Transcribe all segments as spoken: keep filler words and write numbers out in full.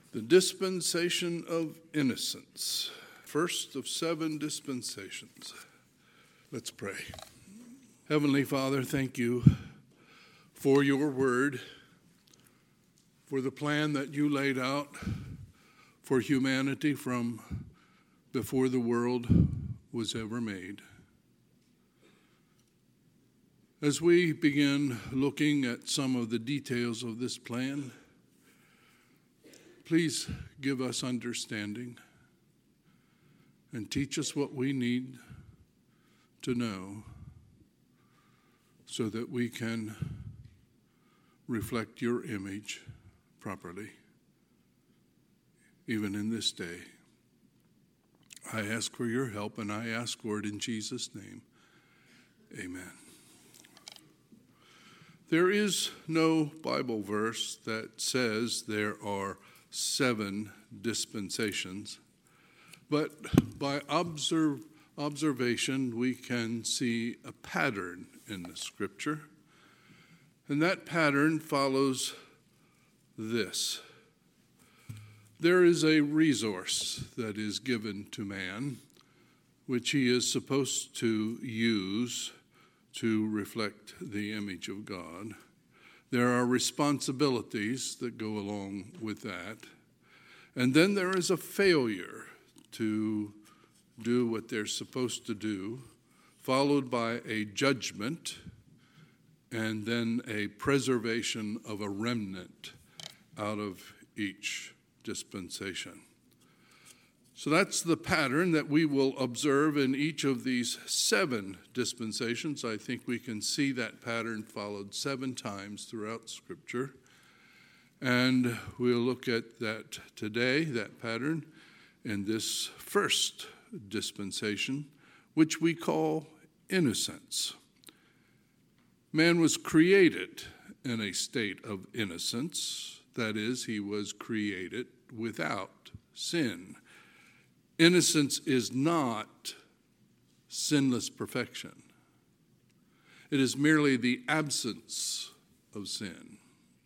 The dispensation of innocence, first of seven dispensations. Let's pray. Heavenly Father, thank you for your word, for the plan that you laid out for humanity from before the world was ever made. As we begin looking at some of the details of this plan, please give us understanding and teach us what we need to know so that we can reflect your image properly, even in this day. I ask for your help, and I ask for it in Jesus' name. Amen. There is no Bible verse that says there are seven dispensations, but by observe, observation we can see a pattern in the scripture, and that pattern follows this. There is a resource that is given to man, which he is supposed to use to reflect the image of God. There are responsibilities that go along with that. And then there is a failure to do what they're supposed to do, followed by a judgment, and then a preservation of a remnant out of each dispensation. So that's the pattern that we will observe in each of these seven dispensations. I think we can see that pattern followed seven times throughout Scripture. And we'll look at that today, that pattern, in this first dispensation, which we call innocence. Man was created in a state of innocence. That is, he was created without sin. Innocence is not sinless perfection. It is merely the absence of sin.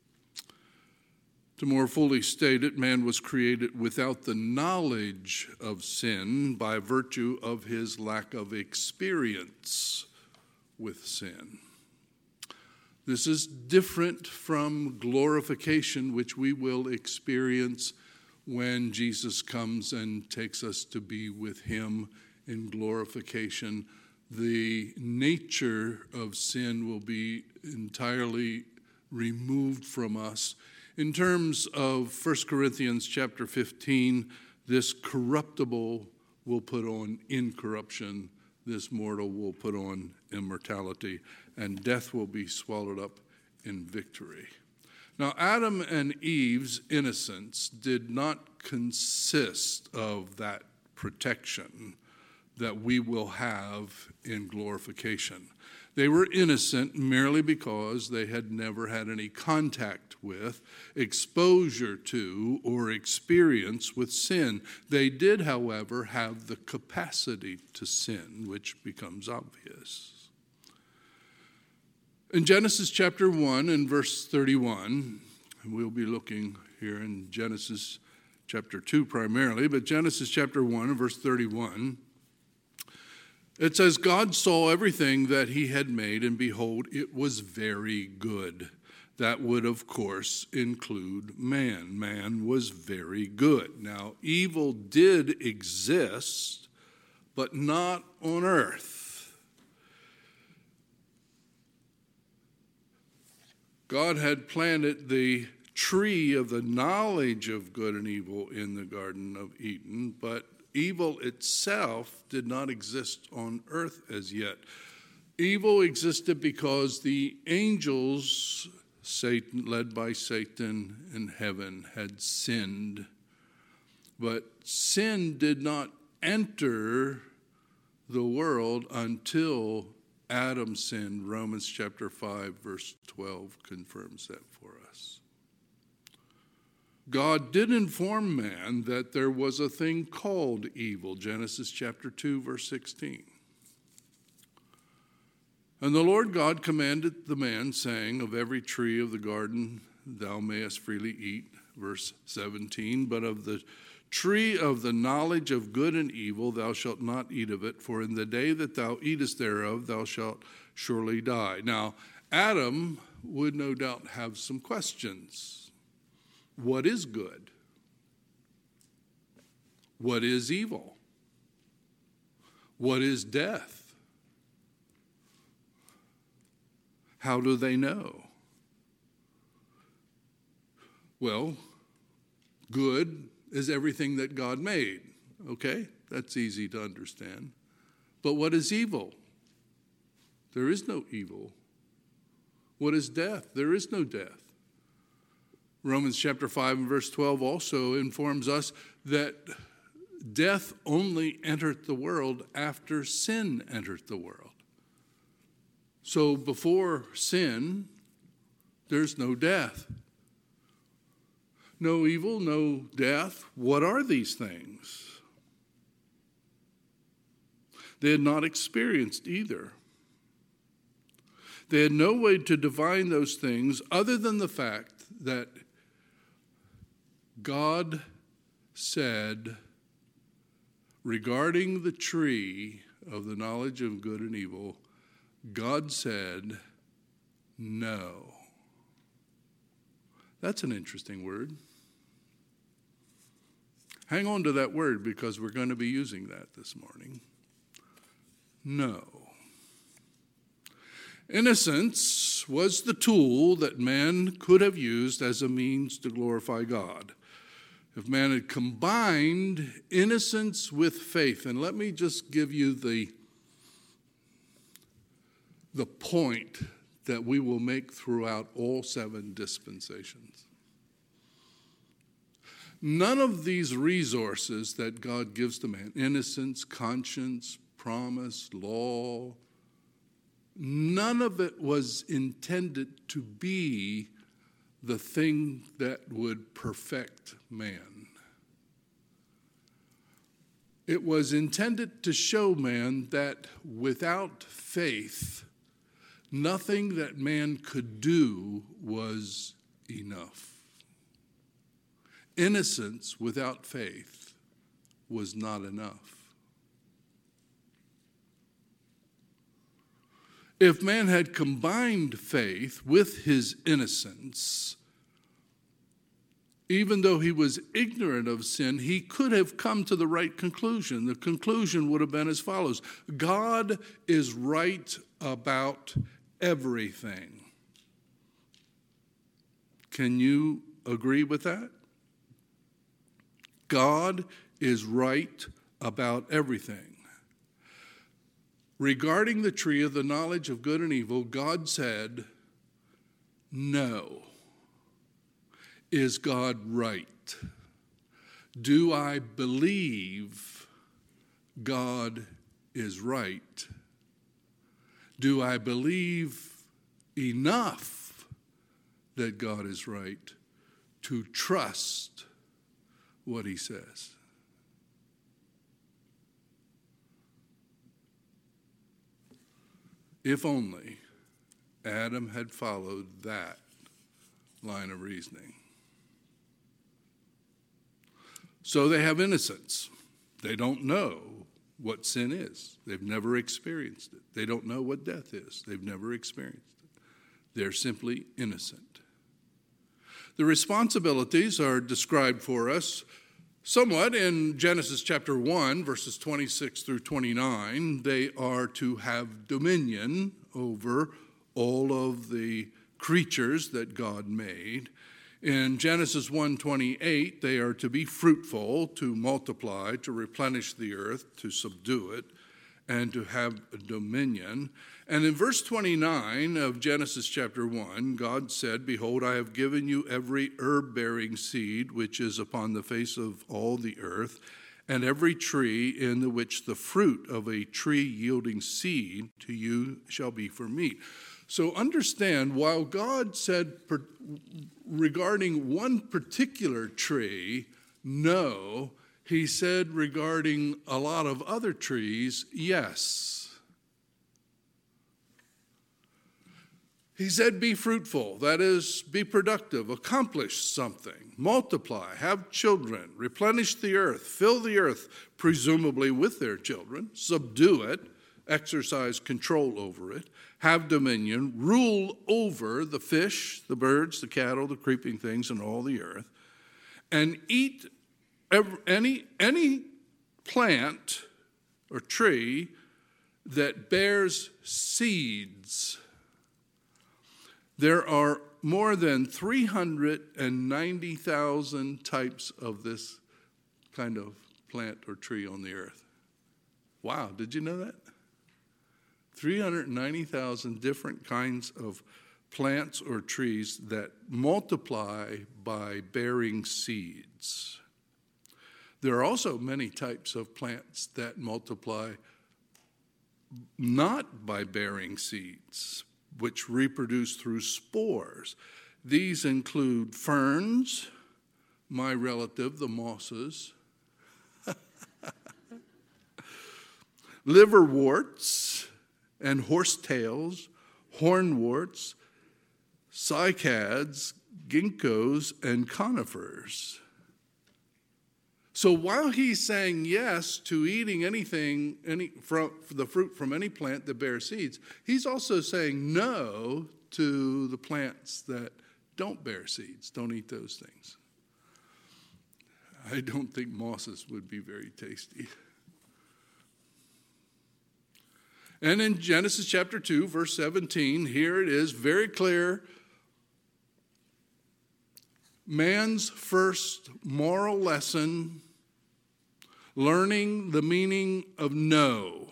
To more fully state it, man was created without the knowledge of sin by virtue of his lack of experience with sin. This is different from glorification, which we will experience when Jesus comes and takes us to be with him in glorification. The nature of sin will be entirely removed from us. In terms of First Corinthians chapter fifteen, this corruptible will put on incorruption, this mortal will put on immortality, and death will be swallowed up in victory. Now, Adam and Eve's innocence did not consist of that protection that we will have in glorification. They were innocent merely because they had never had any contact with, exposure to, or experience with sin. They did, however, have the capacity to sin, which becomes obvious. In Genesis chapter one and verse thirty-one, and we'll be looking here in Genesis chapter two primarily, but Genesis chapter one and verse thirty-one, it says, God saw everything that he had made, and behold, it was very good. That would, of course, include man. Man was very good. Now, evil did exist, but not on earth. God had planted the tree of the knowledge of good and evil in the Garden of Eden, but evil itself did not exist on earth as yet. Evil existed because the angels, Satan, led by Satan in heaven, had sinned. But sin did not enter the world until Adam sinned. Romans chapter five, verse twelve confirms that for us. God did inform man that there was a thing called evil. Genesis chapter two, verse sixteen. And the Lord God commanded the man, saying, of every tree of the garden thou mayest freely eat, verse seventeen, but of the tree of the knowledge of good and evil thou shalt not eat of it, for in the day that thou eatest thereof thou shalt surely die. Now, Adam would no doubt have some questions. What is good? What is evil? What is death? How do they know? Well, good is everything that God made. Okay, that's easy to understand. But what is evil? There is no evil. What is death? There is no death. Romans chapter five and verse twelve also informs us that death only entered the world after sin entered the world. So before sin, there's no death. No evil, no death. What are these things? They had not experienced either. They had no way to divine those things other than the fact that God said regarding the tree of the knowledge of good and evil, God said, no. That's an interesting word. Hang on to that word because we're going to be using that this morning. No. Innocence was the tool that man could have used as a means to glorify God. If man had combined innocence with faith, and let me just give you the, the point that we will make throughout all seven dispensations. None of these resources that God gives to man, innocence, conscience, promise, law, none of it was intended to be the thing that would perfect man. It was intended to show man that without faith, nothing that man could do was enough. Innocence without faith was not enough. If man had combined faith with his innocence, even though he was ignorant of sin, he could have come to the right conclusion. The conclusion would have been as follows: God is right about everything. Can you agree with that? God is right about everything. Regarding the tree of the knowledge of good and evil, God said, no. Is God right? Do I believe God is right? Do I believe enough that God is right to trust what he says? If only Adam had followed that line of reasoning. So they have innocence. They don't know what sin is. They've never experienced it. They don't know what death is. They've never experienced it. They're simply innocent. The responsibilities are described for us somewhat in Genesis chapter one, verses twenty-six through twenty-nine. They are to have dominion over all of the creatures that God made. In Genesis one twenty-eight, they are to be fruitful, to multiply, to replenish the earth, to subdue it, and to have dominion. And in verse twenty-nine of Genesis chapter one, God said, behold, I have given you every herb-bearing seed which is upon the face of all the earth, and every tree in the which the fruit of a tree yielding seed to you shall be for meat. So understand, while God said per, regarding one particular tree, no, he said regarding a lot of other trees, yes. He said, be fruitful, that is, be productive, accomplish something, multiply, have children, replenish the earth, fill the earth, presumably with their children, subdue it, exercise control over it, have dominion, rule over the fish, the birds, the cattle, the creeping things, and all the earth, and eat every, any, any plant or tree that bears seeds. There are more than three hundred ninety thousand types of this kind of plant or tree on the earth. Wow, did you know that? three hundred ninety thousand different kinds of plants or trees that multiply by bearing seeds. There are also many types of plants that multiply not by bearing seeds, which reproduce through spores. These include ferns, my relative, the mosses, liverworts and horsetails, hornworts, cycads, ginkgos, and conifers. So while he's saying yes to eating anything, any from the fruit from any plant that bears seeds, he's also saying no to the plants that don't bear seeds. Don't eat those things. I don't think mosses would be very tasty. And in Genesis chapter two, verse seventeen, here it is very clear. Man's first moral lesson, learning the meaning of no.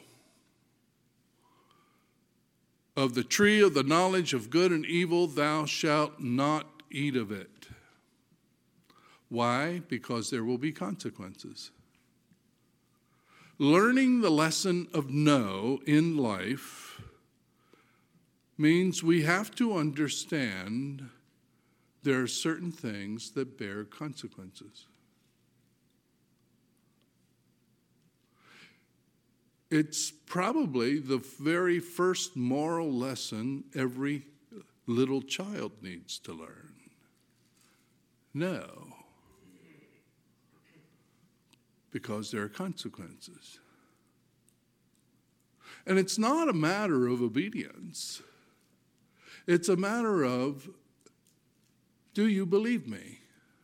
Of the tree of the knowledge of good and evil, thou shalt not eat of it. Why? Because there will be consequences. Learning the lesson of no in life means we have to understand there are certain things that bear consequences. It's probably the very first moral lesson every little child needs to learn. No. Because there are consequences. And it's not a matter of obedience. It's a matter of, do you believe me?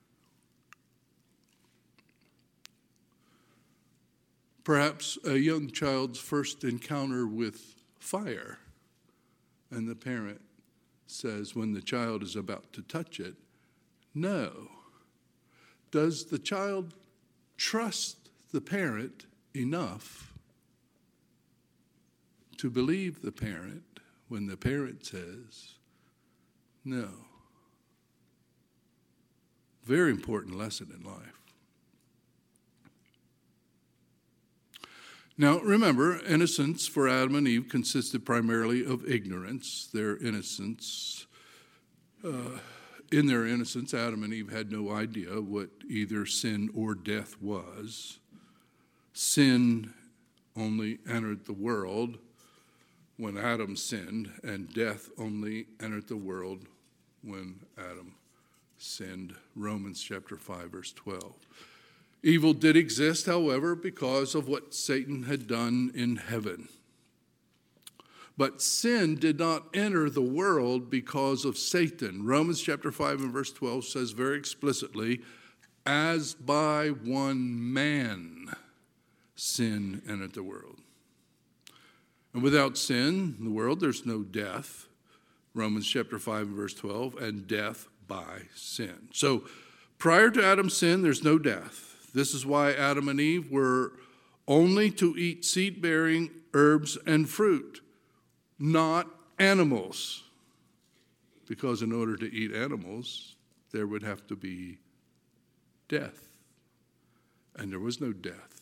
Perhaps a young child's first encounter with fire, and the parent says when the child is about to touch it, no. Does the child trust the parent enough to believe the parent when the parent says no? Very important lesson in life. Now, remember, innocence for Adam and Eve consisted primarily of ignorance. Their innocence, uh, in their innocence, Adam and Eve had no idea what either sin or death was. Sin only entered the world when Adam sinned, and death only entered the world when Adam sinned. Romans chapter five, verse twelve. Evil did exist, however, because of what Satan had done in heaven. But sin did not enter the world because of Satan. Romans chapter five and verse twelve says very explicitly, as by one man sin entered the world. And without sin in the world, there's no death. Romans chapter five and verse twelve, and death by sin. So prior to Adam's sin, there's no death. This is why Adam and Eve were only to eat seed-bearing herbs and fruit, not animals. Because in order to eat animals, there would have to be death. And there was no death.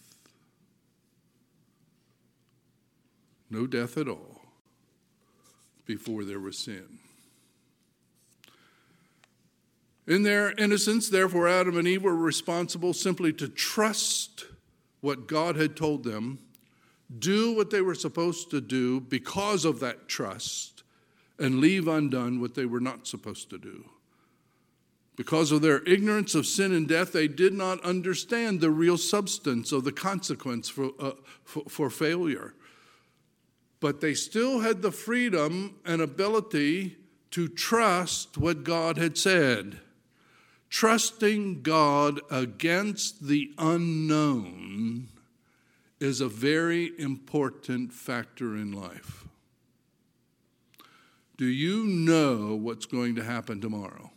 No death at all before there was sin. In their innocence, therefore, Adam and Eve were responsible simply to trust what God had told them, do what they were supposed to do because of that trust, and leave undone what they were not supposed to do. Because of their ignorance of sin and death, they did not understand the real substance of the consequence for, uh, for, for failure. But they still had the freedom and ability to trust what God had said. Trusting God against the unknown is a very important factor in life. Do you know what's going to happen tomorrow?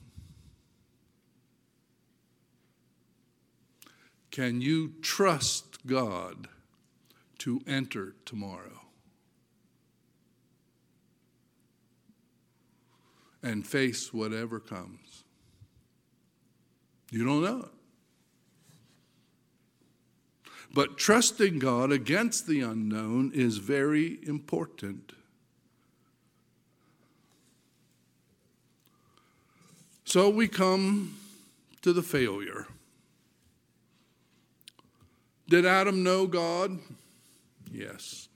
Can you trust God to enter tomorrow and face whatever comes? You don't know it. But trusting God against the unknown is very important. So we come to the failure. Did Adam know God? Yes.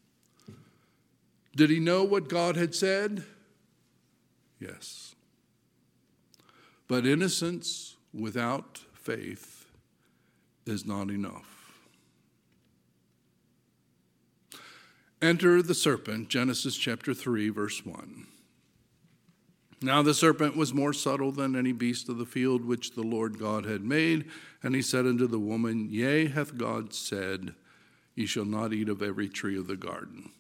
Did he know what God had said? Yes. But innocence without faith is not enough. Enter the serpent, Genesis chapter three, verse one. Now the serpent was more subtle than any beast of the field which the Lord God had made. And he said unto the woman, Yea, hath God said, Ye shall not eat of every tree of the garden.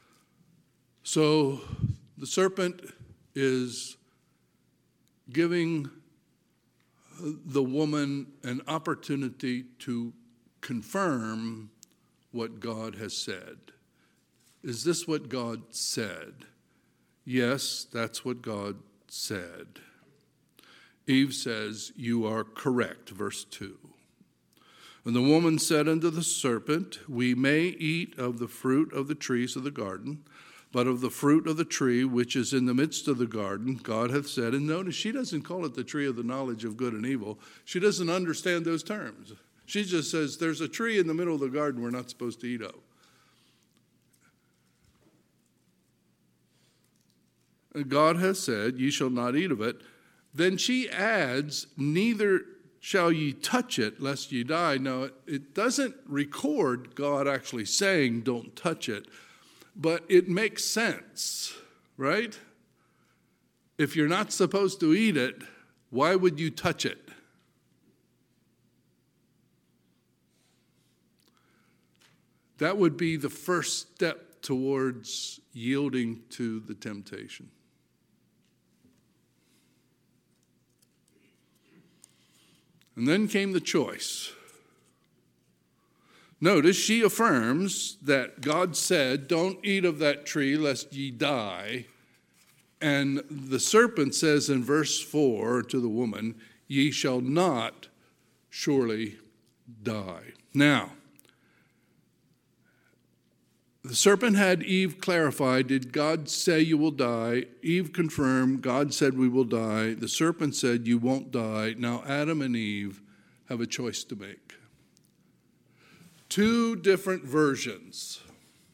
So the serpent is giving the woman an opportunity to confirm what God has said. Is this what God said? Yes, that's what God said. Eve says, You are correct, verse two. And the woman said unto the serpent, We may eat of the fruit of the trees of the garden, but of the fruit of the tree which is in the midst of the garden, God hath said, and notice she doesn't call it the tree of the knowledge of good and evil. She doesn't understand those terms. She just says, there's a tree in the middle of the garden we're not supposed to eat of. And God has said, Ye shall not eat of it. Then she adds, Neither shall ye touch it, lest ye die. Now, it doesn't record God actually saying, don't touch it, but it makes sense, right? If you're not supposed to eat it, why would you touch it? That would be the first step towards yielding to the temptation. And then came the choice. Notice she affirms that God said, Don't eat of that tree lest ye die. And the serpent says in verse four to the woman, Ye shall not surely die. Now, the serpent had Eve clarify, did God say you will die? Eve confirmed, God said we will die. The serpent said you won't die. Now Adam and Eve have a choice to make. Two different versions.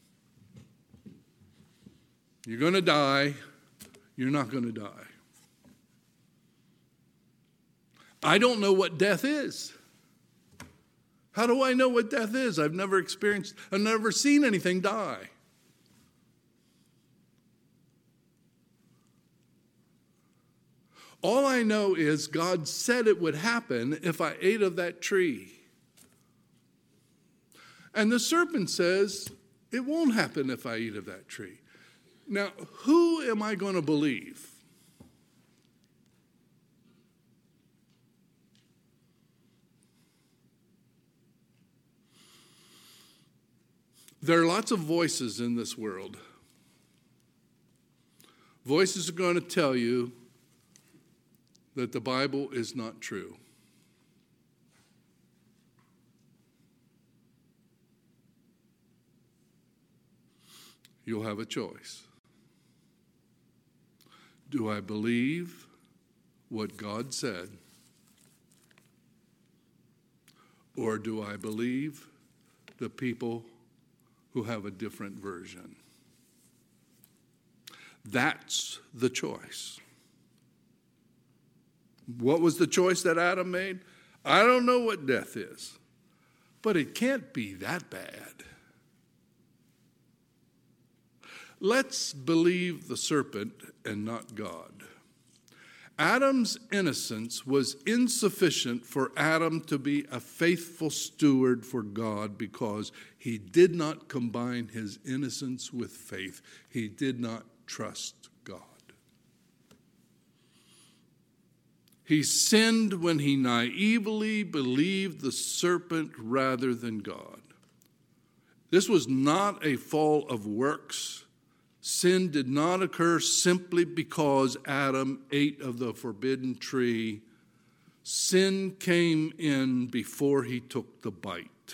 You're going to die. You're not going to die. I don't know what death is. How do I know what death is? I've never experienced, I've never seen anything die. All I know is God said it would happen if I ate of that tree. And the serpent says, it won't happen if I eat of that tree. Now, who am I going to believe? There are lots of voices in this world. Voices are going to tell you that the Bible is not true. You'll have a choice. Do I believe what God said? Or do I believe the people who have a different version? That's the choice. What was the choice that Adam made? I don't know what death is, but it can't be that bad. Let's believe the serpent and not God. Adam's innocence was insufficient for Adam to be a faithful steward for God because he did not combine his innocence with faith. He did not trust God. He sinned when he naively believed the serpent rather than God. This was not a fall of works. Sin did not occur simply because Adam ate of the forbidden tree. Sin came in before he took the bite.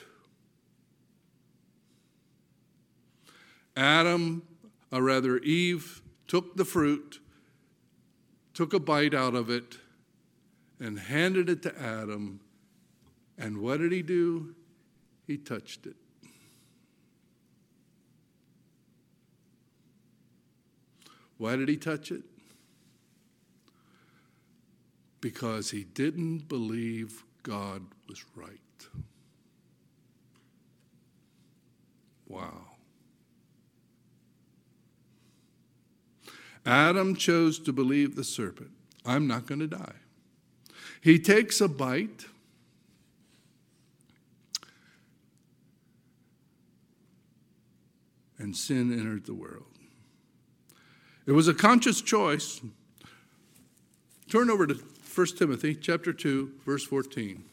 Adam, or rather Eve, took the fruit, took a bite out of it, and handed it to Adam. And what did he do? He touched it. Why did he touch it? Because he didn't believe God was right. Wow. Adam chose to believe the serpent. I'm not going to die. He takes a bite. And sin entered the world. It was a conscious choice. Turn over to First Timothy chapter two, verse fourteen.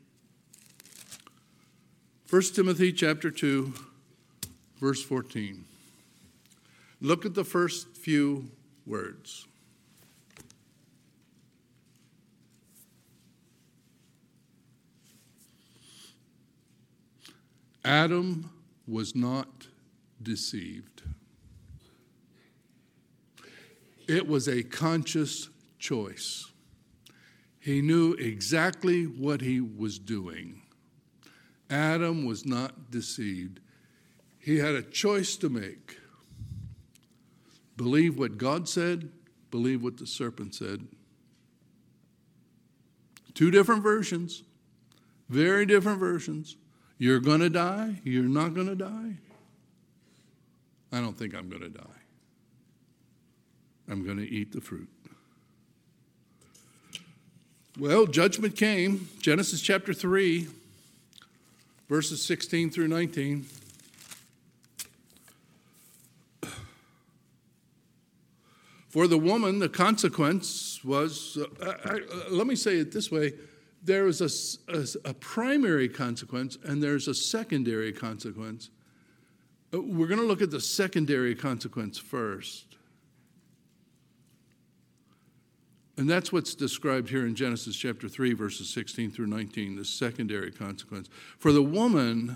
First Timothy chapter two, verse fourteen. Look at the first few words. Adam was not deceived. It was a conscious choice. He knew exactly what he was doing. Adam was not deceived. He had a choice to make. Believe what God said, believe what the serpent said. Two different versions, very different versions. You're going to die, you're not going to die. I don't think I'm going to die. I'm going to eat the fruit. Well, judgment came. Genesis chapter three, verses sixteen through nineteen. For the woman, the consequence was, uh, I, uh, let me say it this way, there is a, a, a primary consequence and there's a secondary consequence. We're going to look at the secondary consequence first. And that's what's described here in Genesis chapter three, verses sixteen through nineteen, the secondary consequence. For the woman,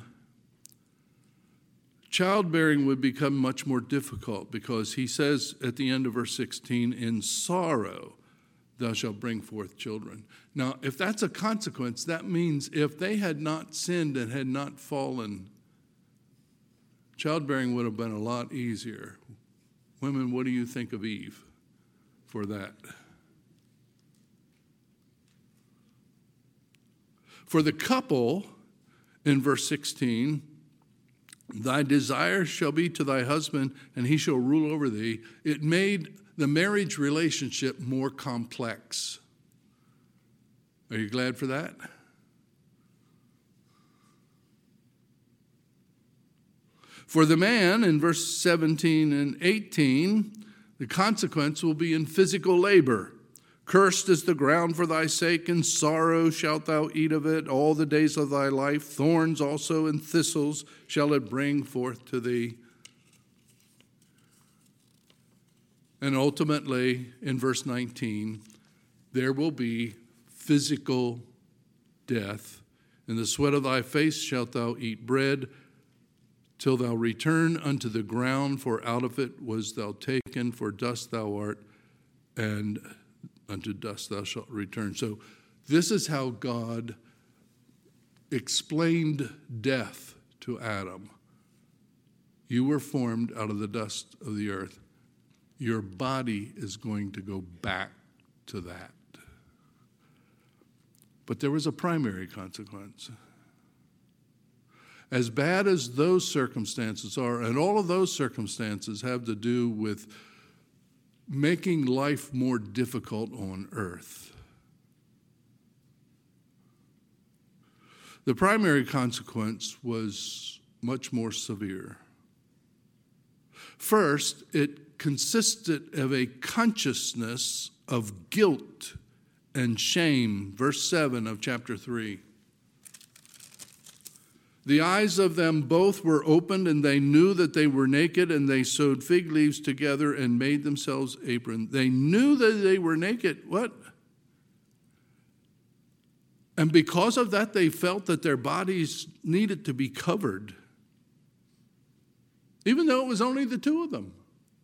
childbearing would become much more difficult because he says at the end of verse sixteen, in sorrow thou shalt bring forth children. Now, if that's a consequence, that means if they had not sinned and had not fallen, childbearing would have been a lot easier. Women, what do you think of Eve for that? For the couple, in verse sixteen, thy desire shall be to thy husband, and he shall rule over thee. It made the marriage relationship more complex. Are you glad for that? For the man, in verse seventeen and eighteen, the consequence will be in physical labor. Cursed is the ground for thy sake, and sorrow shalt thou eat of it all the days of thy life. Thorns also and thistles shall it bring forth to thee. And ultimately, in verse nineteen, there will be physical death. In the sweat of thy face shalt thou eat bread, till thou return unto the ground, for out of it was thou taken, for dust thou art, and unto dust thou shalt return. So this is how God explained death to Adam. You were formed out of the dust of the earth. your body is going to go back to that. But there was a primary consequence. As bad as those circumstances are, and all of those circumstances have to do with making life more difficult on earth. The primary consequence was much more severe. First, it consisted of a consciousness of guilt and shame. Verse seven of chapter three. The eyes of them both were opened, and they knew that they were naked, and they sewed fig leaves together and made themselves aprons. They knew that they were naked. What? And because of that, they felt that their bodies needed to be covered, even though it was only the two of them.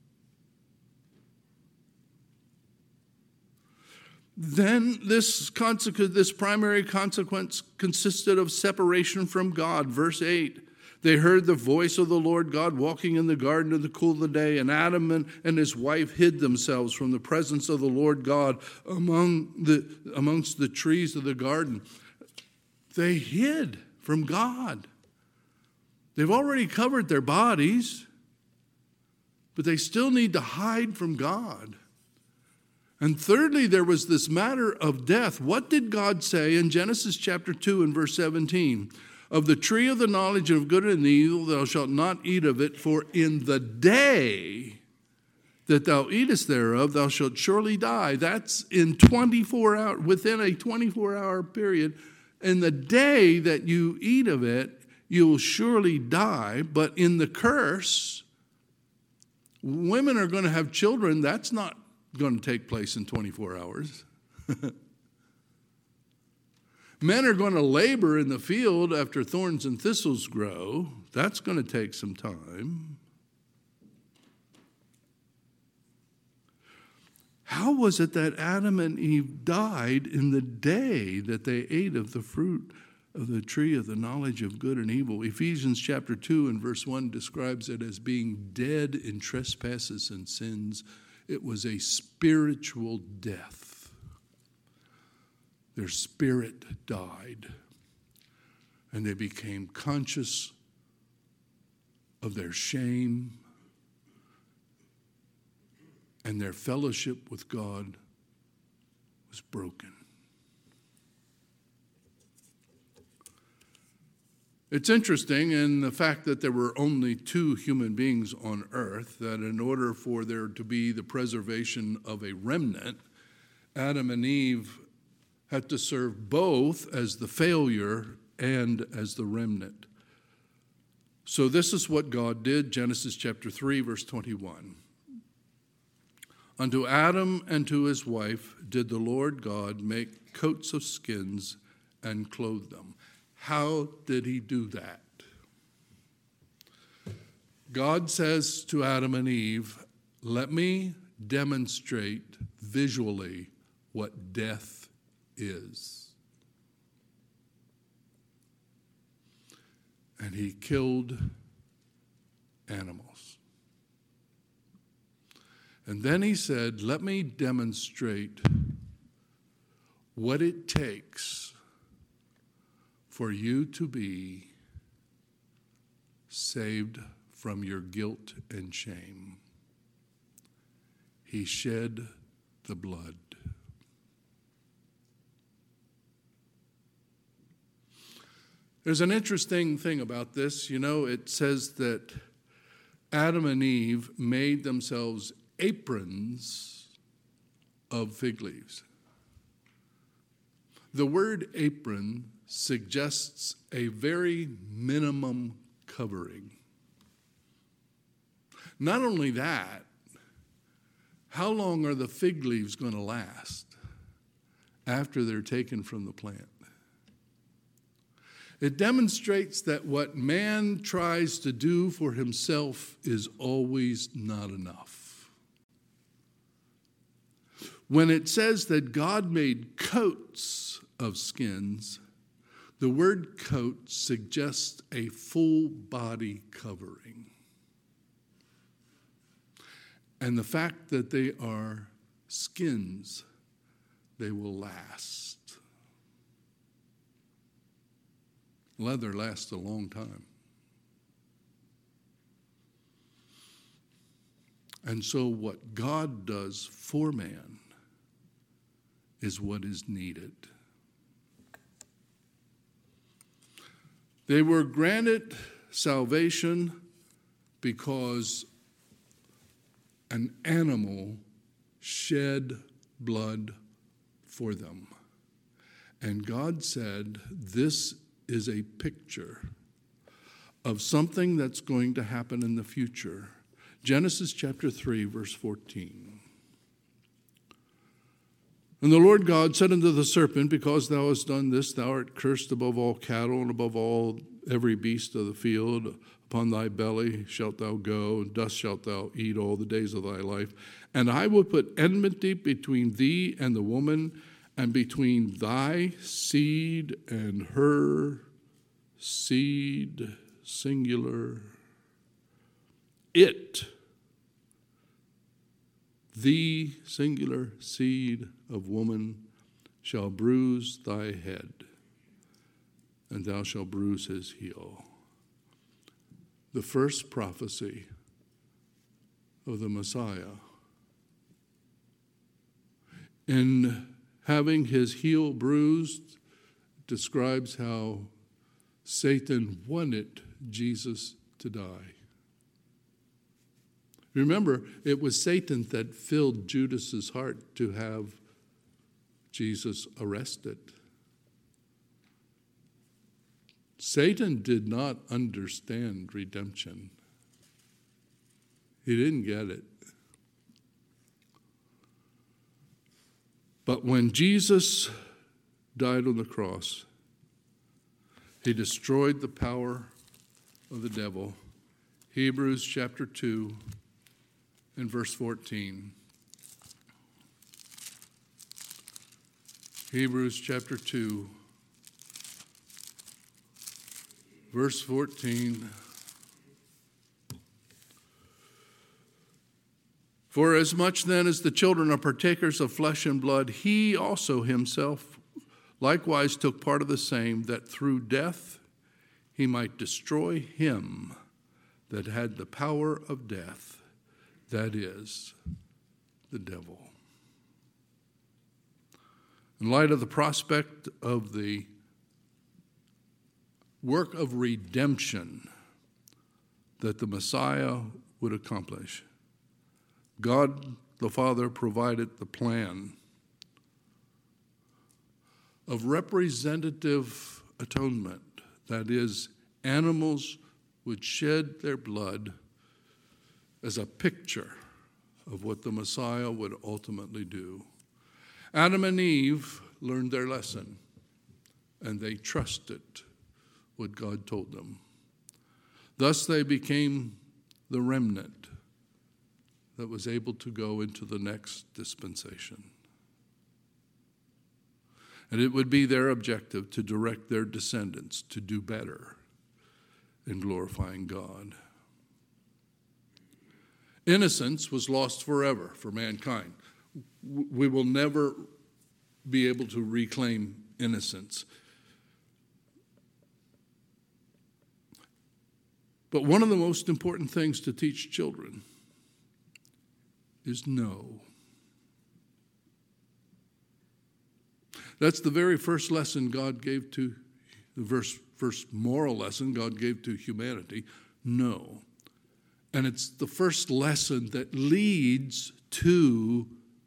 Then this consequence, this primary consequence consisted of separation from God. Verse eight, they heard the voice of the Lord God walking in the garden in the cool of the day, and Adam and, and his wife hid themselves from the presence of the Lord God among the, amongst the trees of the garden. They hid from God. They've already covered their bodies, but they still need to hide from God. And thirdly, there was this matter of death. What did God say in Genesis chapter two and verse seventeen? Of the tree of the knowledge of good and evil thou shalt not eat of it, for in the day that thou eatest thereof thou shalt surely die. That's in twenty-four hours, within a twenty-four hour period. In the day that you eat of it, you will surely die. But in the curse, women are going to have children. That's not going to take place in twenty-four hours. Men are going to labor in the field after thorns and thistles grow. That's going to take some time. How was it that Adam and Eve died in the day that they ate of the fruit of the tree of the knowledge of good and evil? Ephesians chapter two and verse one describes it as being dead in trespasses and sins. It was a spiritual death. Their spirit died, and they became conscious of their shame, and their fellowship with God was broken. It's interesting in the fact that there were only two human beings on earth, that in order for there to be the preservation of a remnant, Adam and Eve had to serve both as the failure and as the remnant. So this is what God did, Genesis chapter three, verse twenty-one. Unto Adam and to his wife did the Lord God make coats of skins and clothe them. How did he do that? God says to Adam and Eve, let me demonstrate visually what death is. And he killed animals. And then he said, let me demonstrate what it takes for you to be saved from your guilt and shame. He shed the blood. There's an interesting thing about this. You know, it says that Adam and Eve made themselves aprons of fig leaves. The word apron suggests a very minimum covering. Not only that, how long are the fig leaves going to last after they're taken from the plant? It demonstrates that what man tries to do for himself is always not enough. When it says that God made coats of skins, the word coat suggests a full body covering. And the fact that they are skins, they will last. Leather lasts a long time. And so what God does for man is what is needed. They were granted salvation because an animal shed blood for them. And God said, this is a picture of something that's going to happen in the future. Genesis chapter three, verse fourteen. And the Lord God said unto the serpent, because thou hast done this, thou art cursed above all cattle and above all every beast of the field. Upon thy belly shalt thou go, and dust shalt thou eat all the days of thy life. And I will put enmity between thee and the woman, and between thy seed and her seed, singular. It, the singular seed of woman, shall bruise thy head, and thou shalt bruise his heel. The first prophecy of the Messiah. In having his heel bruised, describes how Satan wanted Jesus to die. Remember, it was Satan that filled Judas's heart to have Jesus arrested. Satan did not understand redemption. He didn't get it. But when Jesus died on the cross, he destroyed the power of the devil. Hebrews chapter two and verse fourteen. Hebrews chapter two, verse fourteen. For as much then as the children are partakers of flesh and blood, he also himself likewise took part of the same, that through death he might destroy him that had the power of death, that is, the devil. In light of the prospect of the work of redemption that the Messiah would accomplish, God the Father provided the plan of representative atonement. That is, animals would shed their blood as a picture of what the Messiah would ultimately do. Adam and Eve learned their lesson, and they trusted what God told them. Thus they became the remnant that was able to go into the next dispensation. And it would be their objective to direct their descendants to do better in glorifying God. Innocence was lost forever for mankind. We will never be able to reclaim innocence. But one of the most important things to teach children is no. That's the very first lesson God gave to, the first, first moral lesson God gave to humanity, no. And it's the first lesson that leads to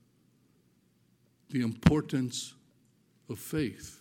the importance of faith.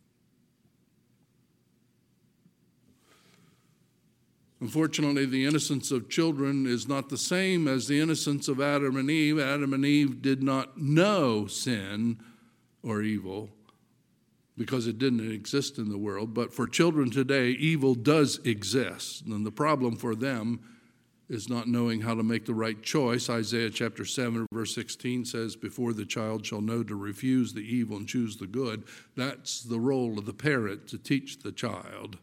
Unfortunately, the innocence of children is not the same as the innocence of Adam and Eve. Adam and Eve did not know sin or evil because it didn't exist in the world. But for children today, evil does exist. And the problem for them is not knowing how to make the right choice. Isaiah chapter seven, verse sixteen says, before the child shall know to refuse the evil and choose the good. That's the role of the parent, to teach the child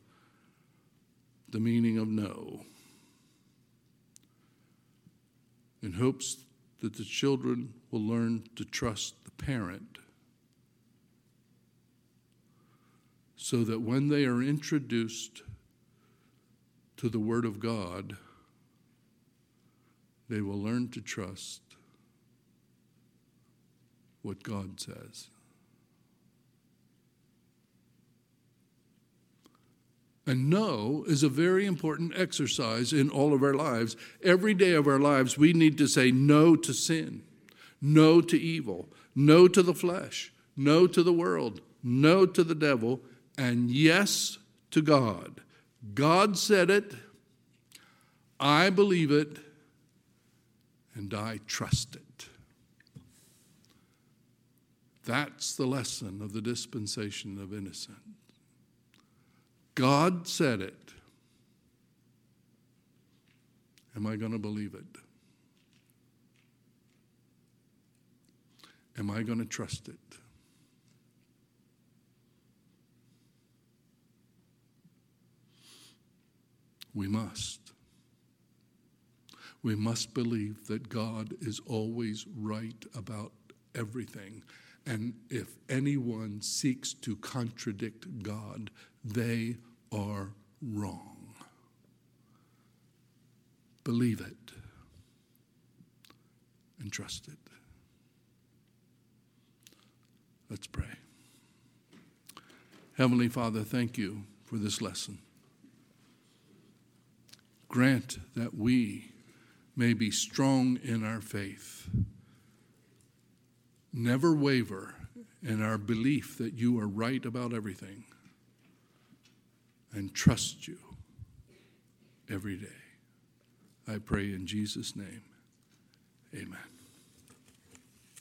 the meaning of no, in hopes that the children will learn to trust the parent so that when they are introduced to the Word of God, they will learn to trust what God says. And no is a very important exercise in all of our lives. Every day of our lives, we need to say no to sin, no to evil, no to the flesh, no to the world, no to the devil, and yes to God. God said it, I believe it, and I trust it. That's the lesson of the dispensation of innocence. God said it. Am I going to believe it? Am I going to trust it? We must. We must believe that God is always right about everything. And if anyone seeks to contradict God, they are wrong. Believe it and trust it. Let's pray. Heavenly Father, thank you for this lesson. Grant that we may be strong in our faith, never waver in our belief that you are right about everything, and trust you every day. I pray in Jesus' name, amen.